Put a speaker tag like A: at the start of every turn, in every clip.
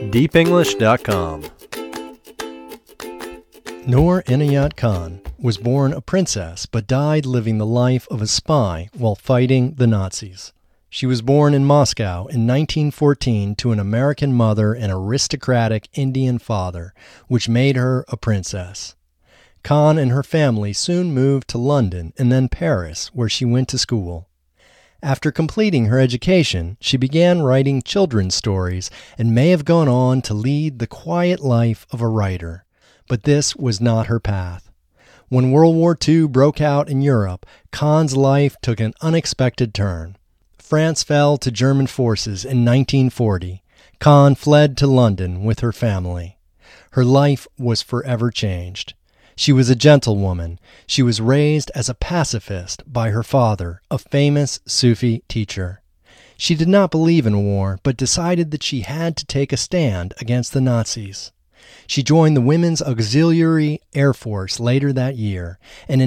A: deepenglish.com.
B: Noor Inayat Khan was born a princess but died living the life of a spy while fighting the Nazis. She was born in Moscow in 1914 to an American mother and aristocratic Indian father, which made her a princess. Khan and her family soon moved to London and then Paris, where she went to school. After completing her education, she began writing children's stories and may have gone on to lead the quiet life of a writer. But this was not her path. When World War II broke out in Europe, Khan's life took an unexpected turn. France fell to German forces in 1940. Khan fled to London with her family. Her life was forever changed. She was a gentlewoman. She was raised as a pacifist by her father, a famous Sufi teacher. She did not believe in war, but decided that she had to take a stand against the Nazis. She joined the Women's Auxiliary Air Force later that year, and in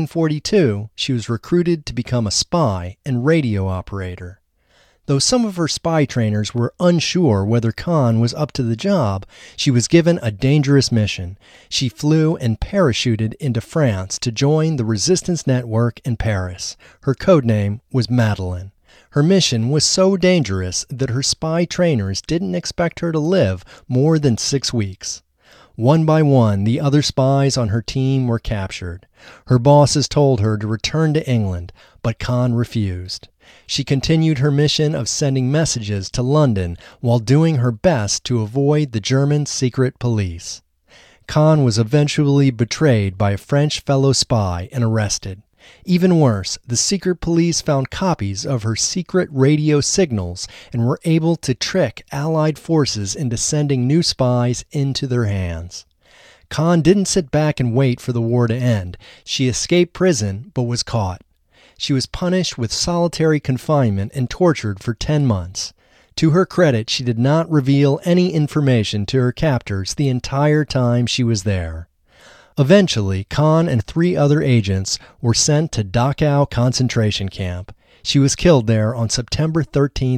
B: 1942 she was recruited to become a spy and radio operator. Though some of her spy trainers were unsure whether Khan was up to the job, she was given a dangerous mission. She flew and parachuted into France to join the resistance network in Paris. Her codename was Madeleine. Her mission was so dangerous that her spy trainers didn't expect her to live more than 6 weeks. One by one, the other spies on her team were captured. Her bosses told her to return to England, but Khan refused. She continued her mission of sending messages to London while doing her best to avoid the German secret police. Khan was eventually betrayed by a French fellow spy and arrested. Even worse, the secret police found copies of her secret radio signals and were able to trick Allied forces into sending new spies into their hands. Khan didn't sit back and wait for the war to end. She escaped prison but was caught. She was punished with solitary confinement and tortured for 10 months. To her credit, she did not reveal any information to her captors the entire time she was there. Eventually, Khan and 3 other agents were sent to Dachau concentration camp. She was killed there on September 13,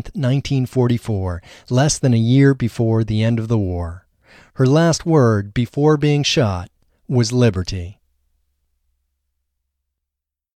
B: 1944, less than a year before the end of the war. Her last word before being shot was liberty.